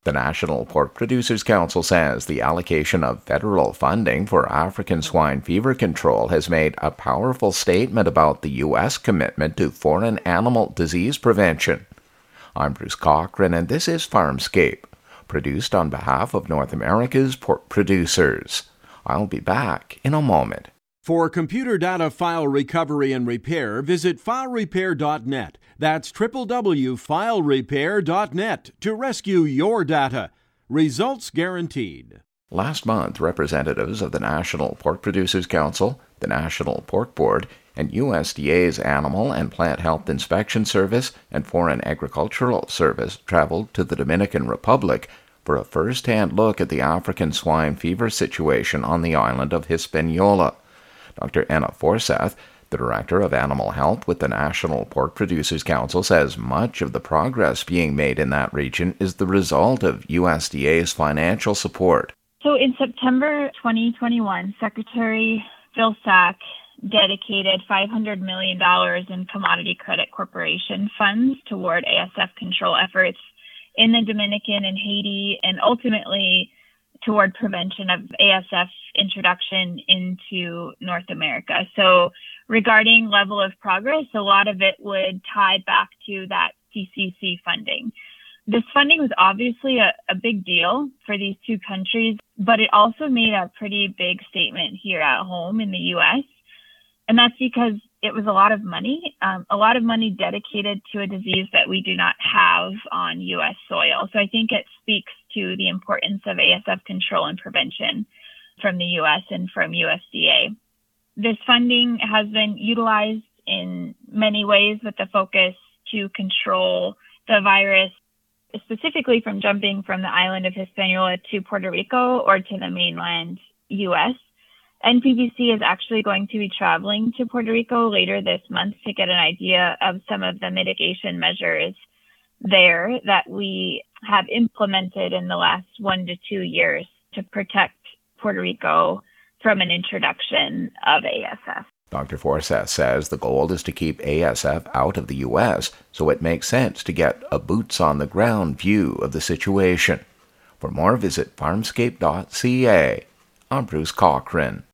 The National Pork Producers Council says the allocation of federal funding for African swine fever control has made a powerful statement about the U.S. commitment to foreign animal disease prevention. I'm Bruce Cochran, and this is Farmscape, produced on behalf of North America's pork producers. I'll be back in a moment. For computer data file recovery and repair, visit filerepair.net. That's www.filerepair.net to rescue your data. Results guaranteed. Last month, representatives of the National Pork Producers Council, the National Pork Board, and USDA's Animal and Plant Health Inspection Service and Foreign Agricultural Service traveled to the Dominican Republic for a first-hand look at the African swine fever situation on the island of Hispaniola. Dr. Anna Forsath, the Director of Animal Health with the National Pork Producers Council, says much of the progress being made in that region is the result of USDA's financial support. So in September 2021, Secretary Vilsack dedicated $500 million in Commodity Credit Corporation funds toward ASF control efforts in the Dominican and Haiti, and ultimately toward prevention of ASF introduction into North America. So regarding level of progress, a lot of it would tie back to that CCC funding. This funding was obviously a big deal for these two countries, but it also made a pretty big statement here at home in the U.S., and that's because it was a lot of money dedicated to a disease that we do not have on U.S. soil. So I think it speaks to the importance of ASF control and prevention from the U.S. and from USDA. This funding has been utilized in many ways with the focus to control the virus, specifically from jumping from the island of Hispaniola to Puerto Rico or to the mainland U.S. NPPC is actually going to be traveling to Puerto Rico later this month to get an idea of some of the mitigation measures there that we have implemented in the last 1 to 2 years to protect Puerto Rico from an introduction of ASF. Dr. Forsath says the goal is to keep ASF out of the U.S., so it makes sense to get a boots-on-the-ground view of the situation. For more, visit farmscape.ca. I'm Bruce Cochran.